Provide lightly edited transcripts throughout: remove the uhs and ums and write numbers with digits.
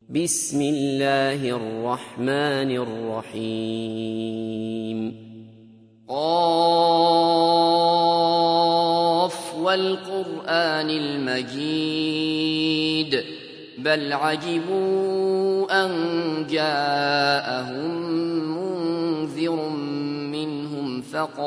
بسم الله الرحمن الرحيم قاف والقرآن المجيد بل عجبوا أن جاءهم منذر منهم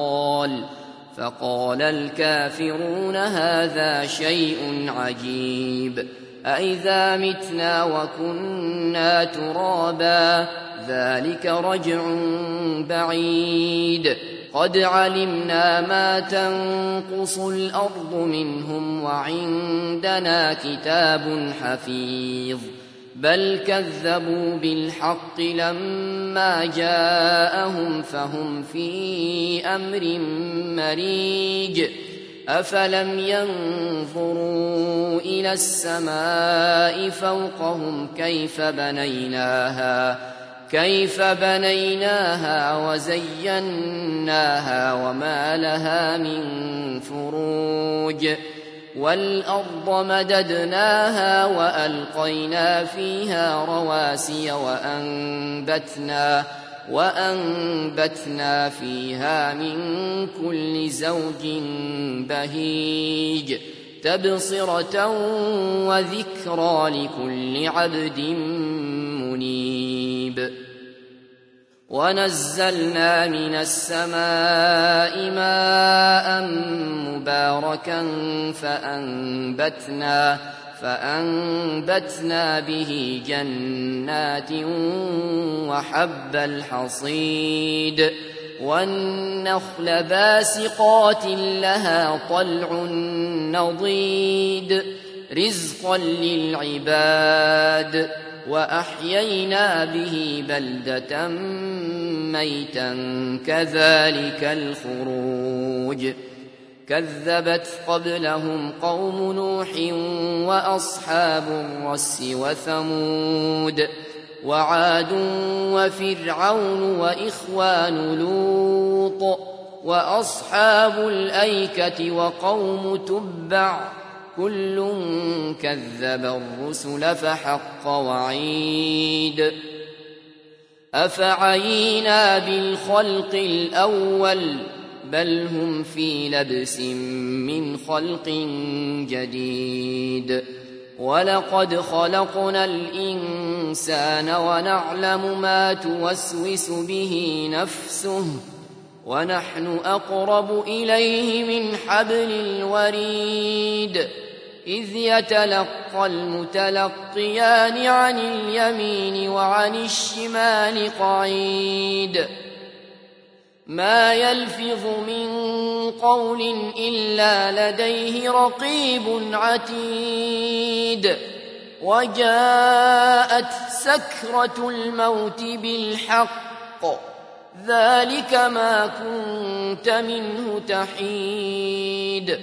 فقال الكافرون هذا شيء عجيب أإذا متنا وكنا ترابا ذلك رجع بعيد قد علمنا ما تنقص الأرض منهم وعندنا كتاب حفيظ بل كذبوا بالحق لما جاءهم فهم في أمر مريج أفلم ينظروا إلى السماء فوقهم كيف بنيناها وزيناها وما لها من فروج والأرض مددناها وألقينا فيها رواسي وأنبتنا فيها من كل زوج بهيج تبصرة وذكرى لكل عبد منيب ونزلنا من السماء ماء مباركا فأنبتنا به جنات وحب الحصيد والنخل باسقات لها طلع نضيد رزقا للعباد وأحيينا به بلدة ميتا كذلك الخروج كذبت قبلهم قوم نوح وأصحاب الرس وثمود وعاد وفرعون وإخوان لوط وأصحاب الأيكة وقوم تبع كل كذب الرسل فحق وعيد أفعينا بالخلق الأول بل هم في لبس من خلق جديد ولقد خلقنا الإنسان ونعلم ما توسوس به نفسه ونحن أقرب إليه من حبل الوريد إذ يتلقى المتلقيان عن اليمين وعن الشمال قعيد ما يلفظ من قول إلا لديه رقيب عتيد وجاءت سكرة الموت بالحق ذلك ما كنت منه تحيد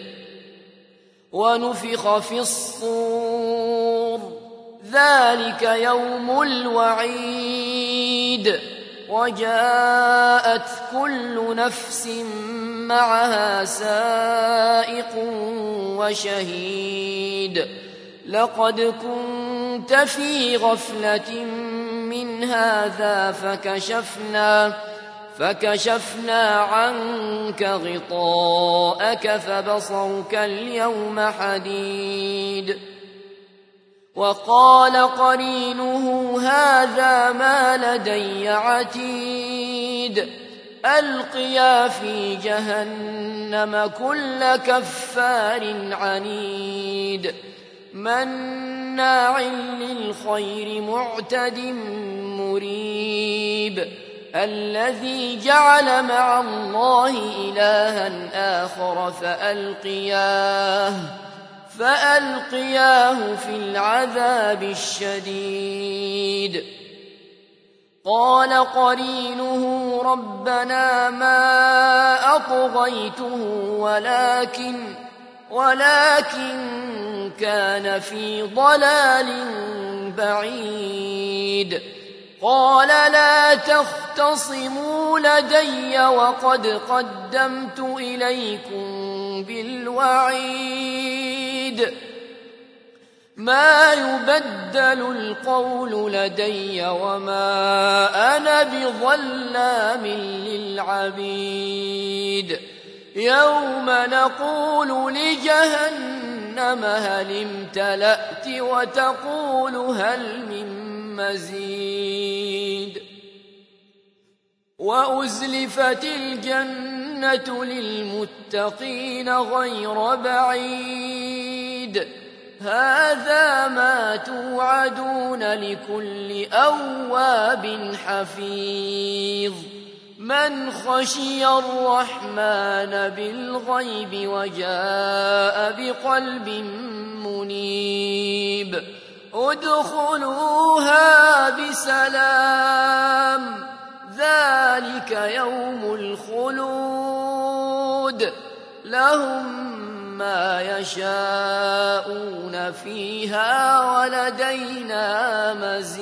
ونفخ في الصور ذلك يوم الوعيد وجاءت كل نفس معها سائق وشهيد لقد كنت في غفلة من هذا فكشفنا عنك غطاءك فبصرك اليوم حديد وقال قرينه هذا ما لدي عتيد ألقيا في جهنم كل كفار عنيد مناع للخير معتد مريب الذي جعل مع الله إلها آخر فألقياه في العذاب الشديد قال قرينه ربنا ما أطغيته ولكن كان في ضلال بعيد قال لا تختصموا لدي وقد قدمت إليكم بالوعيد ما يبدل القول لدي وما أنا بظلام للعبيد يوم نقول لجهنم هل امتلأت وتقول هل من مزيد وأزلفت الجنة للمتقين غير بعيد هذا ما توعدون لكل أواب حفيظ من خشي الرحمن بالغيب وجاء بقلب منيب ادخلوها بسلام ذلك يوم الخلود لهم ما يشاءون فيها ولدينا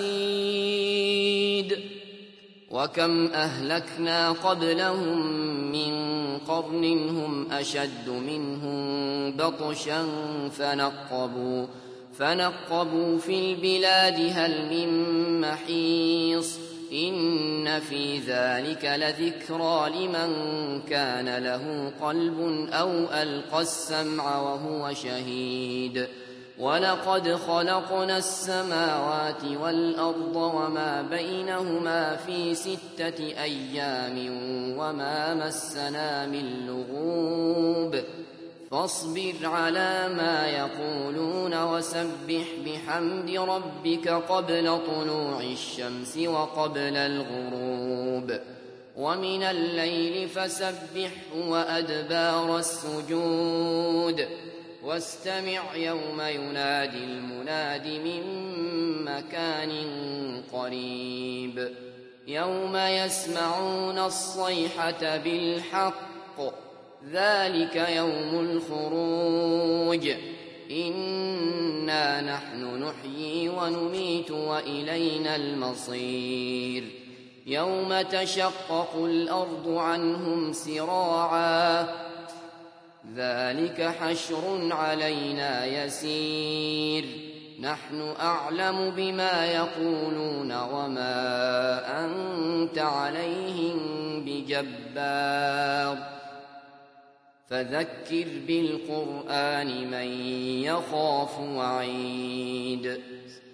مزيد وكم أهلكنا قبلهم من قرن هم أشد منهم بطشا فنقبوا في البلاد هل من محيص إن في ذلك لذكرى لمن كان له قلب أو ألقى السمع وهو شهيد ولقد خلقنا السماوات والأرض وما بينهما في 6 أيام وما مسنا من لغوب فاصبر على ما يقولون وسبح بحمد ربك قبل طلوع الشمس وقبل الغروب ومن الليل فسبحه وأدبار السجود واستمع يوم ينادي المناد من مكان قريب يوم يسمعون الصيحة بالحق ذلك يوم الخروج إنا نحن نحيي ونميت وإلينا المصير يوم تشقق الأرض عنهم سراعا ذلك حشر علينا يسير نحن أعلم بما يقولون وما أنت عليهم بجبار فذكر بالقرآن من يخاف وعيد